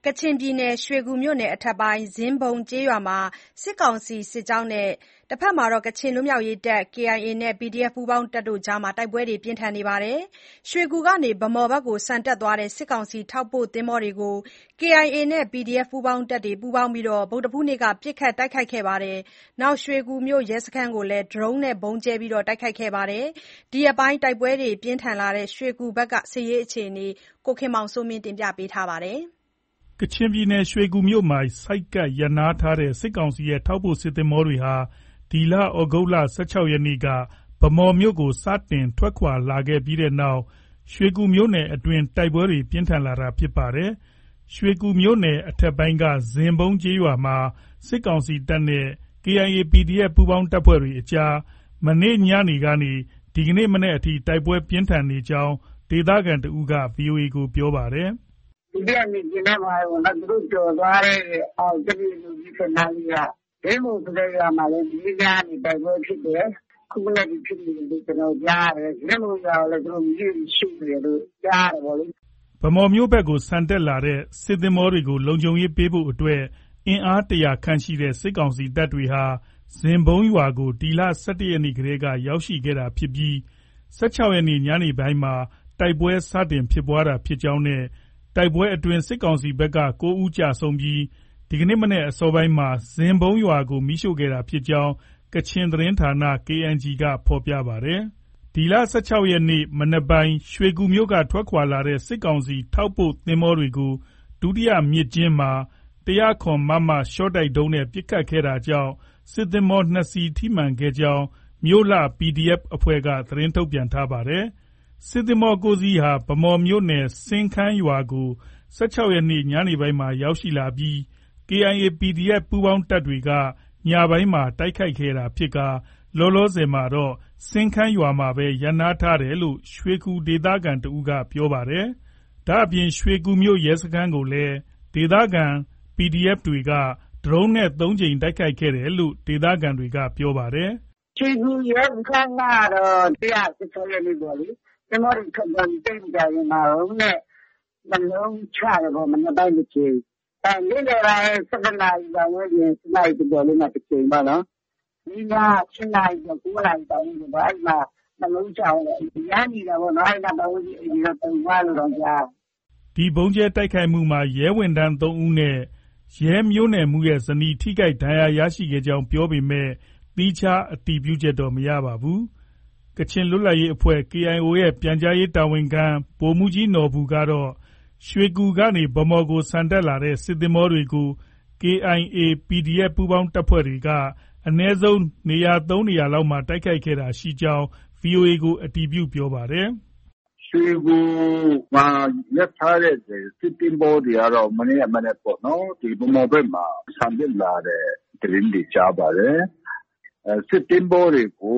ကချင်ပြည်နယ် ရွှေကူမြို့နယ်အထက်ပိုင်း ဇင်းဘုံကျေးရွာမှာ စစ်ကောင်စီစစ်ကြောင်းနဲ့ ကချင်လွတ်မြောက်ရေးတပ် KIA နဲ့ PDF ပူးပေါင်းတပ်တွေ တိုက်ပွဲပြင်းထန်နေပါတယ်။ ရွှေကူကနေ ဗန်းမော်ဘက်ကို ဆန်တက်သွားတဲ့ စစ်ကောင်စီထောက်ပို့သင်္ဘောတွေကို KIA နဲ့ PDF ပူးပေါင်းတပ်တွေ ပူးပေါင်းပြီး ဗုဒ္ဓဟူးနေ့က ပစ်ခတ်တိုက်ခိုက်ခဲ့ပါတယ်။ ရွှေကူမြို့ရဲစခန်းကိုလည်း ဒရုန်းနဲ့ ဗုံးကြဲတိုက်ခိုက်ခဲ့ပါတယ်။ ဒီရက်ပိုင်း တိုက်ပွဲပြင်းထန်လာတဲ့ ရွှေကူဘက်က စစ်ရေးအခြေအနေကို ကိုခင်မောင်စိုးမင်းက တင်ပြထားပါတယ်။ကချင်ပြည်နယ် ရွှေကူမြို့မှာ ဆိုက်ကပ်ရပ်နားထားတဲ့ စစ်ကောင်စီရဲ့ ထောက်ပို့စစ်သင်္ဘောတွေဟာ ဒီလ ၁၆ ရက်နေ့က ဗန်းမော်မြို့ကို စတင်ထွက်ခွာလာခဲ့ပြီးနောက် ရွှေကူမြို့နယ်အတွင်း တိုက်ပွဲတွေ ပြင်းထန်လာတာဖြစ်ပါတယ်။ ရွှေကူမြို့နယ်အထက်ပိုင်းက ဇင်းဘုံကျေးရွာမှာ စစ်ကောင်စီတပ်နဲ့ KIA ၊ PDF ပူးပေါင်းတပ်တွေအကြား မနေ့ညနေကနေ ဒီကနေ့မနက်အထိ တိုက်ပွဲပြင်းထန်နေကြောင်း ဒေသခံတစ်ဦးက VOA ကို ပြောပါတယ်။ “ဒုတိယမြစ်ကျဉ်းထဲမှာပဲပေါ့နော်။ သူတို့ကျော်သွားတဲ့ အောက် ကြက်တူရွေးနုတ်သီး ၁၅ လေးက ဇင်းဘုံဆိုတဲ့ရွာမှာလည်း မနေ့ညကနေ တိုက်ပွဲဖြစ်တယ်။ ခုမနက်ထိ ဖြစ်နေတယ်လို့ ကျနော်တို့ ကြားရတယ်။ ဇင်းဘုံရွာကိုလည်း သူတို့ မီးတွေ ရှို့နေတယ်လို့ ကြားရတယ်ပေါ့လေ။ ” ဗန်းမော်မြို့ဘက်ကို ဆန်တက်လာတဲ့ စစ်သင်္ဘောတွေကို လုံခြုံရေးပေးဖို့အတွက် အင်အား ၁၀၀ ခန့်ရှိတဲ့ စစ်ကောင်စီတပ်တွေဟာ ဇင်းဘုံရွာကို ဒီလ ၁၁ ရက်နေ့တည်းက ရောက်ရှိခဲ့တာဖြစ်ပြီး ၁၆ ရက်နေ့ ညနေပိုင်းမှာ တိုက်ပွဲစတင်ဖြစ်ပွားတာဖြစ်ကြောင်းနဲ့ တိုက်ပွဲအတွင်း စစ်ကောင်စီဘက်က ၉ ဦးကျဆုံးပြီး ဒီကနေ့မနက်အစောပိုင်းမှာ ဇင်းဘုံရွာကို မီးရှို့ခဲ့တာဖြစ်ကြောင်း ကချင်သတင်းဌာန KNG က ဖော်ပြပါတယ်။ ဒီလ ၁၆ ရက်နေ့ မနက်ပိုင်း ရွှေကူမြို့က ထွက်ခွာလာတဲ့ စစ်ကောင်စီထောက်ပို့သင်္ဘောတွေကို ဒုတိယမြစ်ကျဉ်းမှာ ၁၀၇ မမ ရှော့တိုက်ဒုံးနဲ့ ပစ်ခတ်ခဲ့တာကြောင့် စစ်သင်္ဘော ၂ စီး ထိမှန်ခဲ့ကြောင်း မြို့လှ PDF အဖွဲ့က သတင်းထုတ်ပြန်ထားပါတယ်။ စစ်သင်္ဘော ၉ စီးဟာ ဗန်းမော်မြို့နယ် စင်းခန်းရွာကို ၁၆ ရက်နေ့ ညနေပိုင်းမှာ ရောက်ရှိလာပြီး KIA ၊ PDF ပူးပေါင်းတပ်တွေက ညပိုင်းမှာ တိုက်ခိုက်ခဲ့တာဖြစ်ကာ လောလောဆယ်မှာတော့ စင်းခန်းရွာမှာပဲ ရပ်နားထားတယ်လို့ ရွှေကူဒေသခံတစ်ဦးက ပြောပါတယ်။ ဒါ့အပြင် ရွှေကူမြို့ရဲစခန်းကိုလည်း ဒေသခံ PDF တွေက ဒရုန်းနဲ့ ၃ ကြိမ် တိုက်ခိုက်ခဲ့တယ်လို့ ဒေသခံတွေက ပြောပါတယ်။ “ရွှေကူရဲစခန်းကတော့ ၁၆ ရက်နေ့ပေါ့လေ။ သင်္ဘောတွေ ထွက်သွားပြီး သိပ်မကြာခင်မှာ ဒရုန်းနဲ့ ၂ လုံးချတယ်ပေါ့။ မနက်ပိုင်း တစ်ကြိမ်။ နေ့လည်ပိုင်း ၁၁ နာရီပတ်ဝန်းကျင် ၁ နာရီကျော်ကျော်လေးမှာ တစ်ကြိမ်ပေါ့နော်။ မနေ့ညက ၈ နာရီကျော် ၉ နာရီပတ်ဝန်းကျင်ပေါ့။ အဲဒီမှာ ၂ လုံးချတယ်။ အရမ်းမြည်တာပေါ့နော်။ အဲဒီနားပတ်ဝန်းကျင်အိမ်တွေတော့ တုန်သွားတယ်လို့တောင် ကြားတယ်။ ” ဒီဗုံးကြဲတိုက်ခိုက်မှုမှာ ရဲဝန်ထမ်း ၃ ဦးနဲ့ ရဲမြို့နယ်မှူးရဲ့ ဇနီး ထိခိုက်ဒဏ်ရာရခဲ့ကြောင်း ပြောပေမဲ့ သီးခြားအတည်ပြုချက်တော့ မရပါဘူး။ ကချင်လွတ်လပ်ရေးအဖွဲ့ KIO ရဲ့ ပြန်ကြားရေးတာဝန်ခံ ဗိုလ်မှူးကြီးနော်ဘူကတော့ ရွှေကူကနေ ဗန်းမော်ကို ဆန်တက်လာတဲ့ စစ်သင်္ဘောတွေကို KIA ၊ PDF ပူးပေါင်းတပ်တွေက အနည်းဆုံး ၃ နေရာလောက်မှာ တိုက်ခိုက်ခဲ့တာရှိကြောင်း VOA ကို အတည်ပြုပြောပါတယ်။ “ရွှေကူမှာ ရပ်ထားတဲ့ စစ်သင်္ဘောတွေကတော့ မနေ့က မနက်ပေါ့နော်။ ဗန်းမော်ဘက်မှာ ဆန်တက်လာတဲ့ သတင်းတွေ ကြားပါတယ်။ စစ်သင်္ဘောတွေကို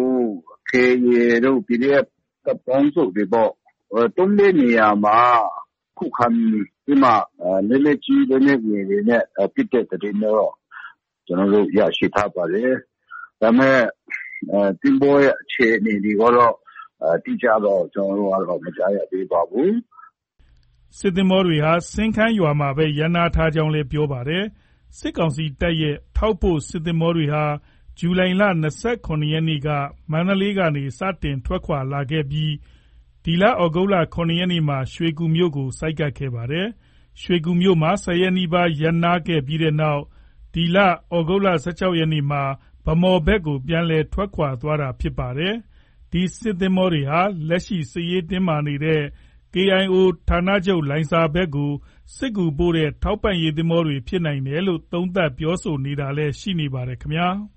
KIA တို့ PDF တပ်ပေါင်းစုတွေပေါ့။ ၃-၄ နေရာမှာ ခုခံပြီးမှ လက်နက်ကြီး၊ လက်နက်ငယ်တွေနဲ့ ပစ်တဲ့သတင်းတော့ ကျနော်တို့ ရရှိထားပါတယ်။ ဒါပေမဲ့ သင်္ဘောရဲ့ အခြေအနေတွေကတော့ အတိအကျတော့ ကျနော်တို့ မကြားရသေးပါဘူး။ ” စစ်သင်္ဘောတွေဟာ စင်းခန်းရွာမှာပဲ ရပ်နားထားကြောင်းလည်း ပြောပါတယ်။ စစ်ကောင်စီတပ်ရဲ့ ထောက်ပို့စစ်သင်္ဘောတွေဟာ ဇူလိုင်လ ၂၇ ရက်နေ့က မန္တလေးကနေ စတင်ထွက်ခွာလာခဲ့ပြီး ဒီလ ၇ ရက်နေ့မှာ ရွှေကူမြို့ကို ဆိုက်ကပ်ခဲ့တာပါ။ ရွှေကူမြို့မှာ ၁၀ ရက်နီးပါး ရပ်နားခဲ့ပြီးနောက် ဒီလ ၁၆ ရက်နေ့မှာ ဗန်းမော်ဘက်ကို ပြန်လည် ထွက်ခွာသွားတာဖြစ်ပါတယ်။ ဒီစစ်သင်္ဘောတွေဟာ လက်ရှိ စစ်ရေးတင်းမာနေတဲ့ KIO ဌာနချုပ်လိုင်ဇာဘက်ကို စစ်ကူပို့တဲ့ ထောက်ပံ့ရေးသင်္ဘောတွေဖြစ်နိုင်တယ်လို့ သုံးသပ်ပြောဆိုတာလည်း ရှိနေပါတယ်ခင်ဗျာ။